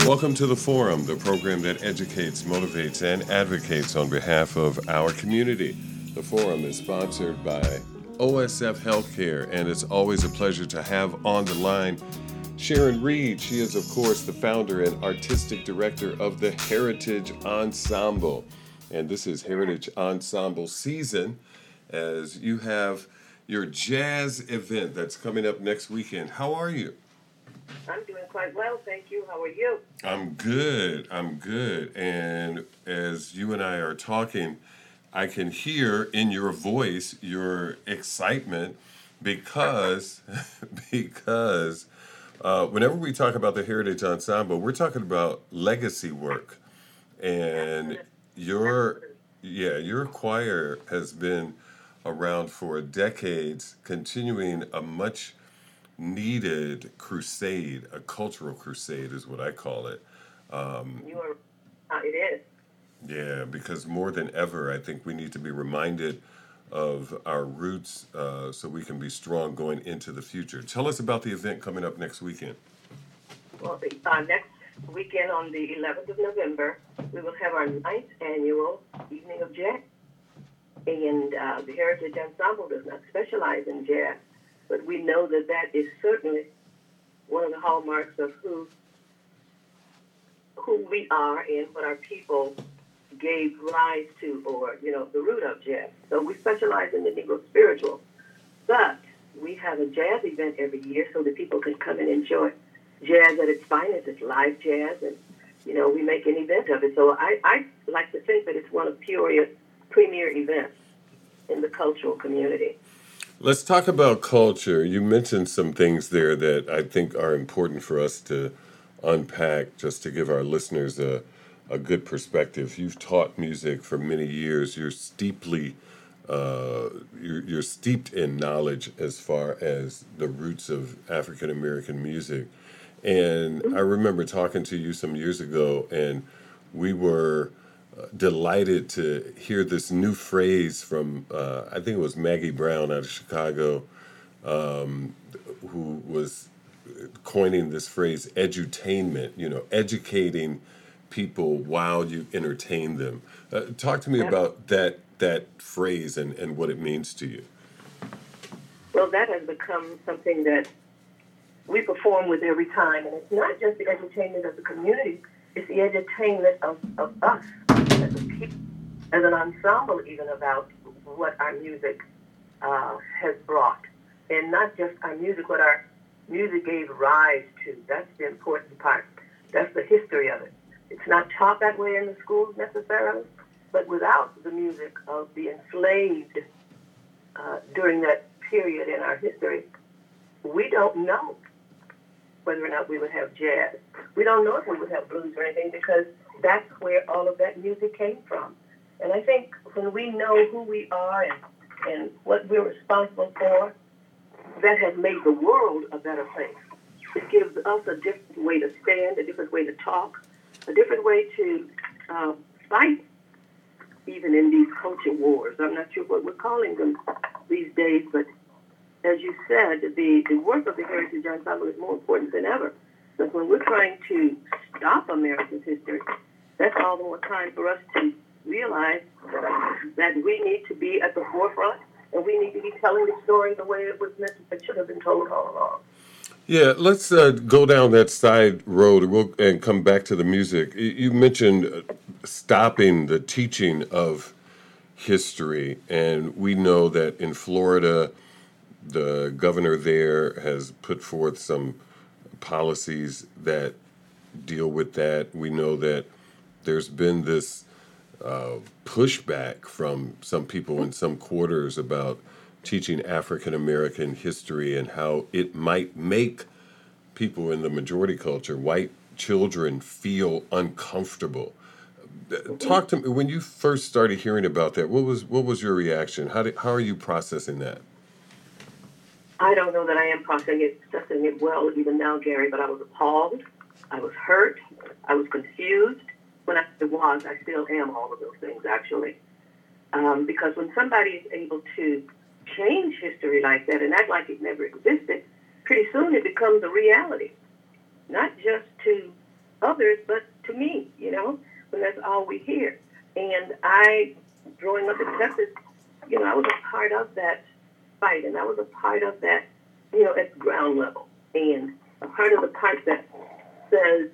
Welcome to the Forum, the program that educates, motivates, and advocates on behalf of our community. The Forum is sponsored by OSF Healthcare, and it's always a pleasure to have on the line Sharon Reed. She is, of course, the founder and artistic director of the Heritage Ensemble. And this is Heritage Ensemble season, as you have your jazz event that's coming up next weekend. How are you? I'm doing quite well, thank you. How are you? I'm good. And as you and I are talking, I can hear in your voice your excitement because whenever we talk about the Heritage Ensemble, we're talking about legacy work. And your choir has been around for decades, continuing a much needed crusade, a cultural crusade is what I call it. You are. It is. Yeah, because more than ever, I think we need to be reminded of our roots so we can be strong going into the future. Tell us about the event coming up next weekend. Well, next weekend on the 11th of November, we will have our 9th annual Evening of Jazz. And the Heritage Ensemble does not specialize in jazz, but we know that that is certainly one of the hallmarks of who we are and what our people gave rise to, or, the root of jazz. So we specialize in the Negro spiritual, but we have a jazz event every year so that people can come and enjoy jazz at its finest. It's live jazz, and, we make an event of it. So I like to think that it's one of Peoria's premier events in the cultural community. Let's talk about culture. You mentioned some things there that I think are important for us to unpack, just to give our listeners a good perspective. You've taught music for many years. You're you're steeped in knowledge as far as the roots of African American music. And I remember talking to you some years ago, and we were delighted to hear this new phrase from, I think it was Maggie Brown out of Chicago, who was coining this phrase, edutainment, educating people while you entertain them. Talk to me about that phrase and what it means to you. Well, that has become something that we perform with every time, and it's not just the entertainment of the community, it's the entertainment of us as a people, as an ensemble, even about what our music has brought. And not just our music, what our music gave rise to. That's the important part. That's the history of it. It's not taught that way in the schools necessarily, but without the music of the enslaved during that period in our history, we don't know whether or not we would have jazz. We don't know if we would have blues or anything, because that's where all of that music came from. And I think when we know who we are and what we're responsible for, that has made the world a better place. It gives us a different way to stand, a different way to talk, a different way to fight, even in these culture wars. I'm not sure what we're calling them these days, but as you said, the work of the Heritage Ensemble is more important than ever. So when we're trying to stop America's history, that's all the more time for us to realize that we need to be at the forefront, and we need to be telling the story the way it was meant to, should have been told all along. Yeah, let's go down that side road and come back to the music. You mentioned stopping the teaching of history, and we know that in Florida, the governor there has put forth some policies that deal with that. We know that there's been this pushback from some people in some quarters about teaching African American history and how it might make people in the majority culture, white children, feel uncomfortable. Talk to me, when you first started hearing about that, what was your reaction? How are you processing that? I don't know that I am processing it well even now, Gary, but I was appalled. I was hurt. I was confused. When I still am all of those things, actually. Because when somebody is able to change history like that and act like it never existed, pretty soon it becomes a reality. Not just to others, but to me, when that's all we hear. And growing up in Texas, I was a part of that fight, and I was a part of that, at ground level, and a part of the part that says,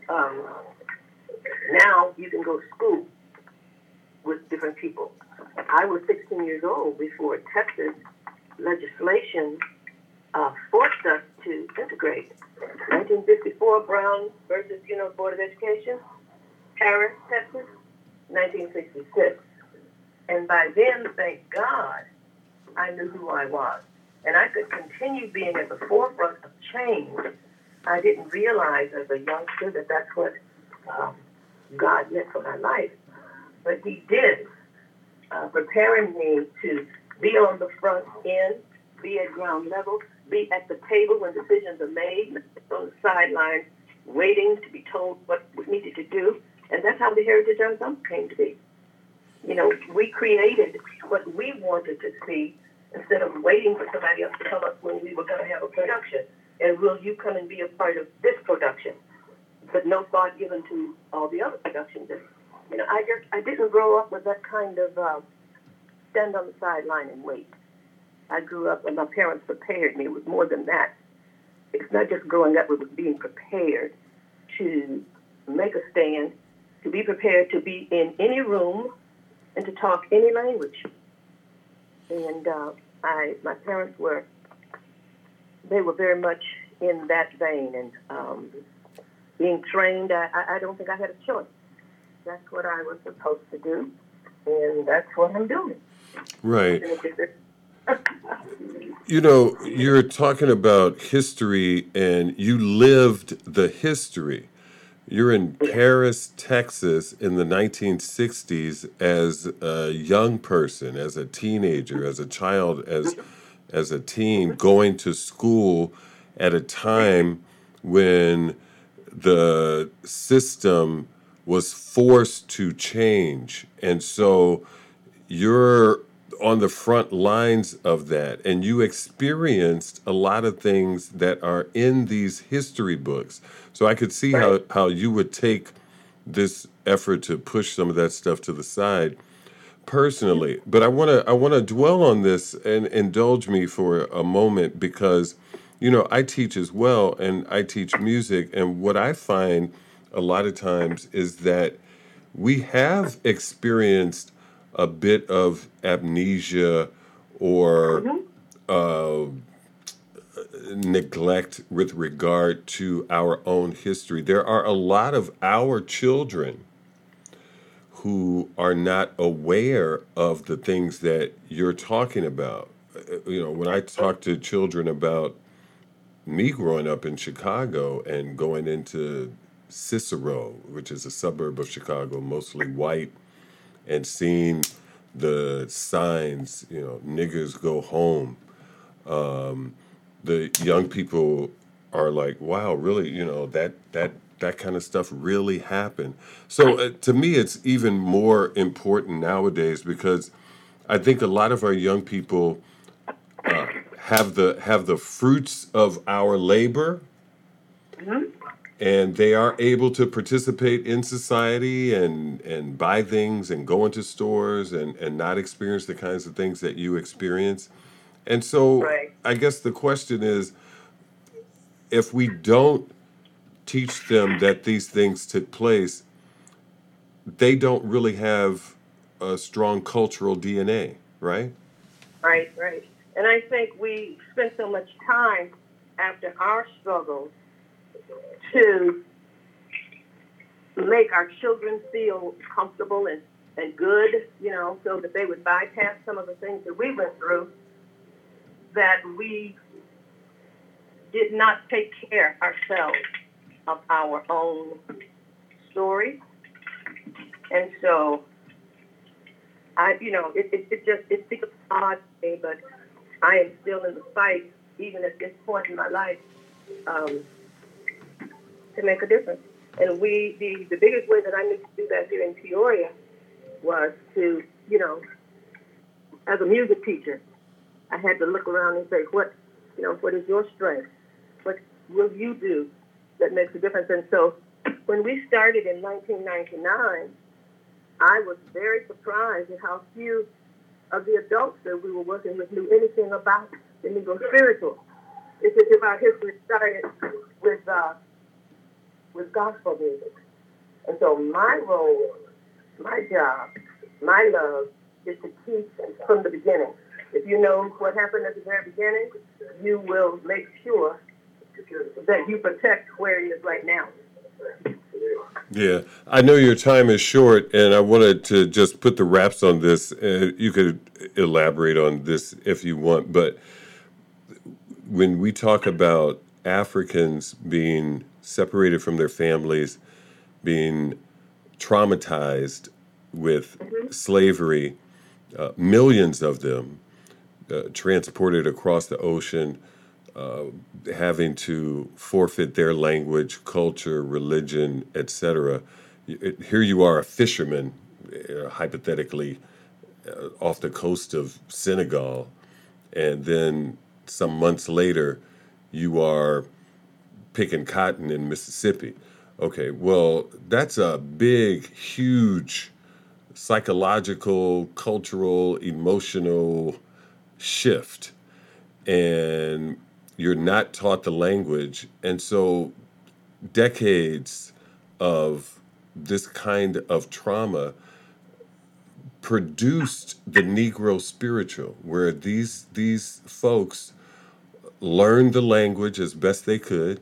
now you can go to school with different people. I was 16 years old before Texas legislation forced us to integrate. 1954, Brown versus, Board of Education, Paris, Texas, 1966. And by then, thank God, I knew who I was. And I could continue being at the forefront of change. I didn't realize as a youngster that that's what God meant for my life. But he did, preparing me to be on the front end, be at ground level, be at the table when decisions are made, not on the sidelines, waiting to be told what we needed to do. And that's how the Heritage Ensemble came to be. We created what we wanted to see instead of waiting for somebody else to tell us when we were going to have a production. And will you come and be a part of this production? But no thought given to all the other productions. And, I didn't grow up with that kind of stand on the sideline and wait. I grew up and my parents prepared me. It was more than that. It's not just growing up, it was being prepared to make a stand, to be prepared to be in any room and to talk any language. And my parents were very much in that vein. And being trained, I don't think I had a choice. That's what I was supposed to do, and that's what I'm doing. Right. You're talking about history, and you lived the history. You're in Paris, Texas in the 1960s as a young person, as a teenager, as a child, as a teen, going to school at a time when the system was forced to change. And so you're on the front lines of that, and you experienced a lot of things that are in these history books. So I could see how you would take this effort to push some of that stuff to the side personally. But I want to dwell on this and indulge me for a moment, because I teach as well, and I teach music, and what I find a lot of times is that we have experienced a bit of amnesia or neglect with regard to our own history. There are a lot of our children who are not aware of the things that you're talking about. When I talk to children about me growing up in Chicago and going into Cicero, which is a suburb of Chicago, mostly white, and seeing the signs, niggers go home. The young people are like, wow, really, that kind of stuff really happened. So to me, it's even more important nowadays, because I think a lot of our young people have the fruits of our labor. Mm-hmm. And they are able to participate in society and buy things and go into stores and not experience the kinds of things that you experience. And so I guess the question is, if we don't teach them that these things took place, they don't really have a strong cultural DNA, right? Right. And I think we spend so much time after our struggles to make our children feel comfortable and good, so that they would bypass some of the things that we went through, that we did not take care ourselves of our own story. And so it feels odd to me, but I am still in the fight, even at this point in my life, to make a difference. And the biggest way that I need to do that here in Peoria was to, as a music teacher, I had to look around and say, what is your strength? What will you do that makes a difference? And so when we started in 1999, I was very surprised at how few of the adults that we were working with knew anything about the Negro spiritual. It's as if our history started with gospel music. And so my role, my job, my love is to teach from the beginning. If you know what happened at the very beginning, you will make sure that you protect where it is right now. Yeah, I know your time is short, and I wanted to just put the wraps on this. You could elaborate on this if you want, but when we talk about Africans being separated from their families, being traumatized with slavery, millions of them transported across the ocean, having to forfeit their language, culture, religion, etc. Here you are, a fisherman, hypothetically, off the coast of Senegal, and then some months later, you are picking cotton in Mississippi. Okay, well, that's a big, huge psychological, cultural, emotional shift. And you're not taught the language. And so decades of this kind of trauma produced the Negro spiritual, where these folks learned the language as best they could.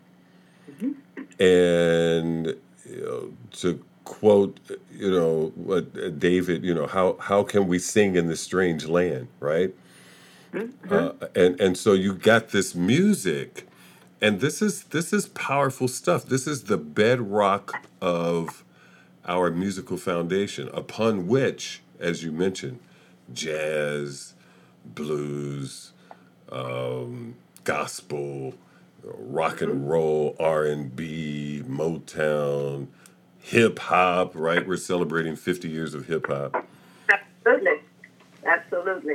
And to quote, what David, how can we sing in this strange land, right? And so you got this music, and this is powerful stuff. This is the bedrock of our musical foundation, upon which, as you mentioned, jazz, blues, gospel, rock and roll, R&B, Motown, hip hop. Right, we're celebrating 50 years of hip hop. Absolutely.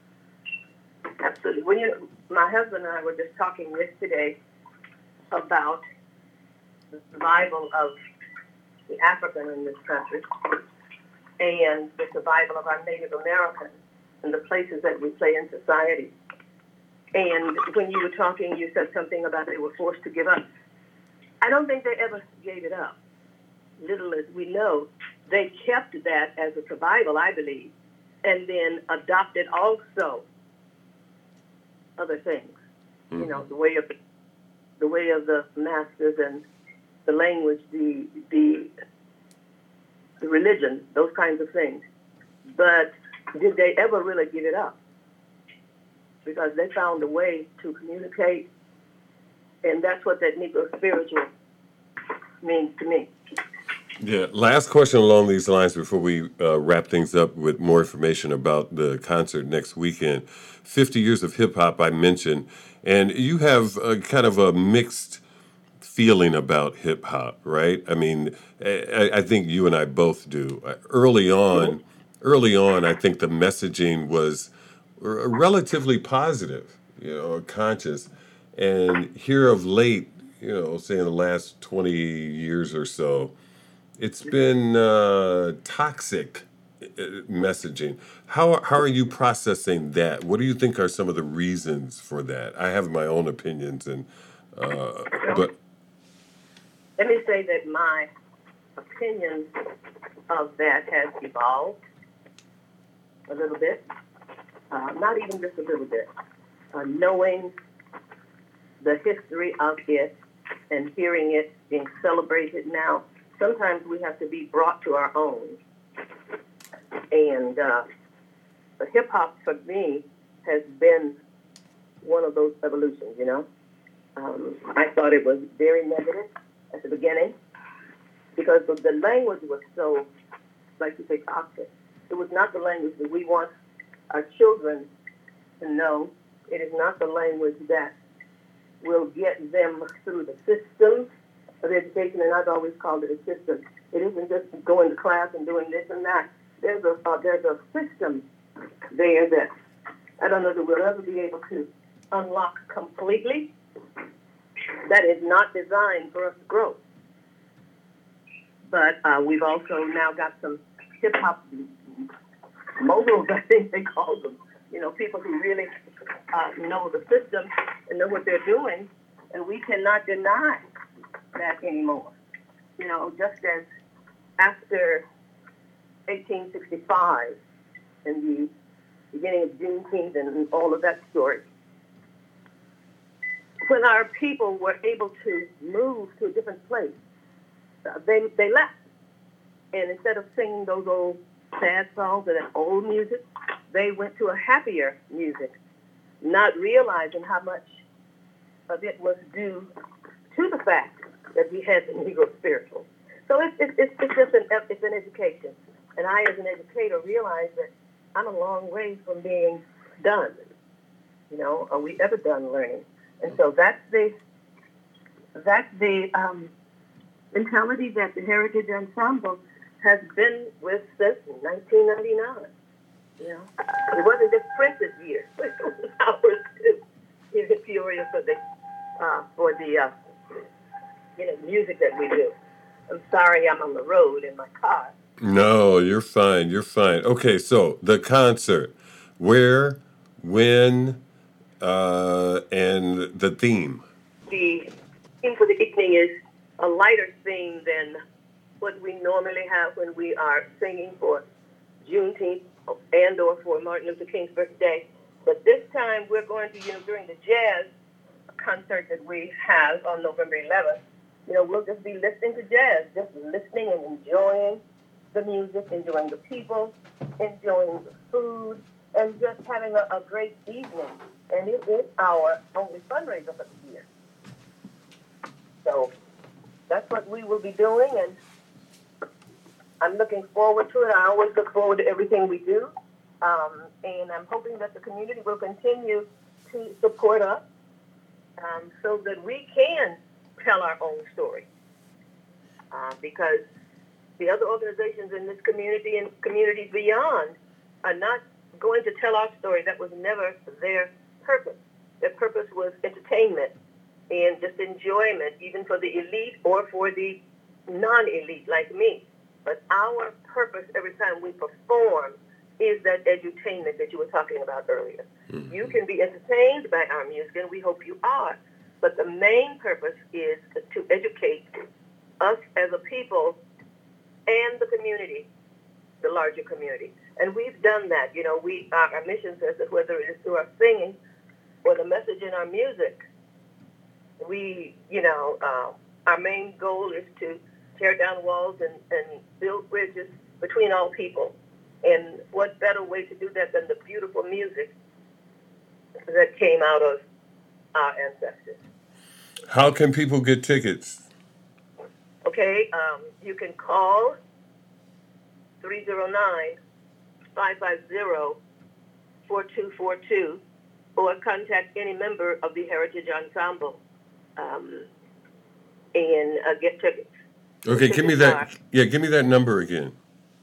My husband and I were just talking yesterday about the survival of the African in this country and the survival of our Native Americans and the places that we play in society. And when you were talking, you said something about they were forced to give up. I don't think they ever gave it up. Little as we know, they kept that as a survival, I believe, and then adopted also other things. Mm-hmm. The way of the masters and the language, the religion, those kinds of things. But did they ever really give it up? Because they found a way to communicate, and that's what that Negro spiritual means to me. Yeah, last question along these lines before we wrap things up with more information about the concert next weekend. 50 years of hip-hop I mentioned, and you have kind of a mixed feeling about hip-hop, right? I mean, I think you and I both do. Early on, I think the messaging was relatively positive, conscious. And here of late, say in the last 20 years or so, it's been toxic messaging. How are you processing that? What do you think are some of the reasons for that? I have my own opinions, but let me say that my opinion of that has evolved a little bit. Not even just a little bit. Knowing the history of it and hearing it being celebrated now, sometimes we have to be brought to our own. And the hip-hop, for me, has been one of those evolutions, I thought it was very negative at the beginning because the language was so, like you say, toxic. It was not the language that we want our children to know. It is not the language that will get them through the system of education, and I've always called it a system. It isn't just going to class and doing this and that. There's a system there that I don't know that we'll ever be able to unlock completely. That is not designed for us to grow. But we've also now got some hip hop moguls, I think they call them. People who really know the system and know what they're doing, and we cannot deny that anymore. Just as after 1865 and the beginning of Juneteenth and all of that story, when our people were able to move to a different place, they left. And instead of singing those old sad songs and that old music, they went to a happier music, not realizing how much of it was due to the fact that we had the Negro spiritual. So it's just an education. And I, as an educator, realize that I'm a long way from being done. Are we ever done learning? And so that's the mentality that the Heritage Ensemble has been with since 1999. It wasn't just Prince's year; it was ours too. In Peoria for the music that we do. I'm sorry, I'm on the road in my car. No, you're fine. You're fine. Okay, so the concert, where, when, and the theme. The theme for the evening is a lighter theme than what we normally have when we are singing for Juneteenth and or for Martin Luther King's birthday. But this time we're going to, during the jazz concert that we have on November 11th, we'll just be listening to jazz, just listening and enjoying the music, enjoying the people, enjoying the food, and just having a great evening. And it is our only fundraiser for the year. So that's what we will be doing, and I'm looking forward to it. I always look forward to everything we do, and I'm hoping that the community will continue to support us so that we can tell our own story. Because the other organizations in this community and communities beyond are not going to tell our story. That was never their purpose. Their purpose was entertainment and just enjoyment, even for the elite or for the non-elite like me. But our purpose every time we perform is that edutainment that you were talking about earlier. Mm-hmm. You can be entertained by our music, and we hope you are. But the main purpose is to educate us as a people and the community, the larger community. And we've done that. Our mission says that whether it is through our singing or the message in our music, our main goal is to tear down walls and build bridges between all people. And what better way to do that than the beautiful music that came out of our ancestors. How can people get tickets? Okay, you can call 309-550-4242 or contact any member of the Heritage Ensemble and get tickets. Okay, give me that. Yeah, give me that number again.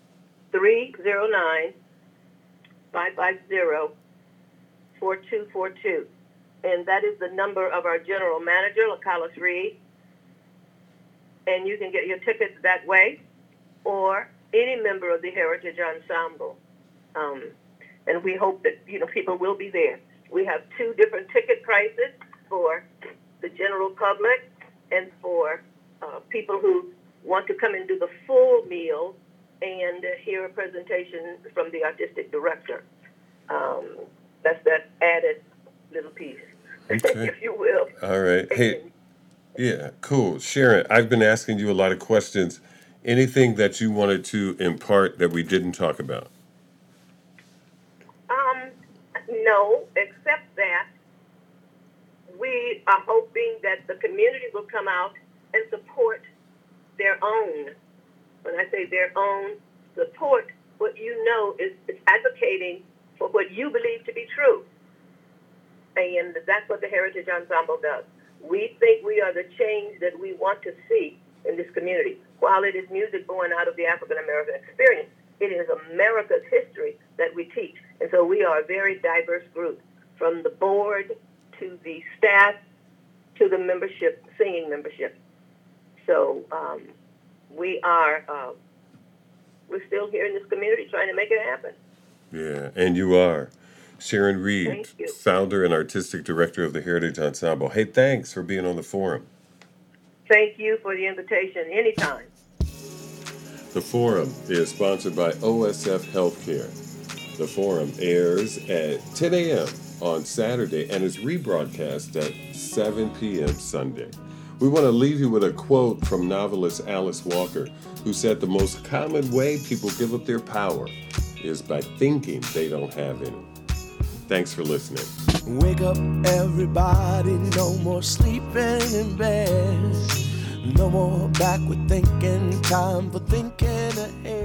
309-550-4242. And that is the number of our general manager, LaCallis Reed. And you can get your tickets that way, or any member of the Heritage Ensemble. And we hope that people will be there. We have 2 different ticket prices for the general public and for people who want to come and do the full meal and hear a presentation from the artistic director. That's that added little piece, okay. if you will. All right. Hey, yeah, cool. Sharon, I've been asking you a lot of questions. Anything that you wanted to impart that we didn't talk about? No, except that we are hoping that the community will come out and support their own. When I say their own, support what is advocating for what you believe to be true. And that's what the Heritage Ensemble does. We think we are the change that we want to see in this community. While it is music born out of the African American experience, it is America's history that we teach. And so we are a very diverse group, from the board to the staff to the membership, singing membership. So we are we're still here in this community trying to make it happen. Yeah, and you are. Sharon Reed, Thank you. founder and artistic director of the Heritage Ensemble. Hey, thanks for being on the forum. Thank you for the invitation. Anytime. The forum is sponsored by OSF Healthcare. The forum airs at 10 a.m. on Saturday and is rebroadcast at 7 p.m. Sunday. We want to leave you with a quote from novelist Alice Walker, who said the most common way people give up their power is by thinking they don't have any. Thanks for listening. Wake up, everybody, no more sleeping in bed. No more backward thinking, time for thinking ahead.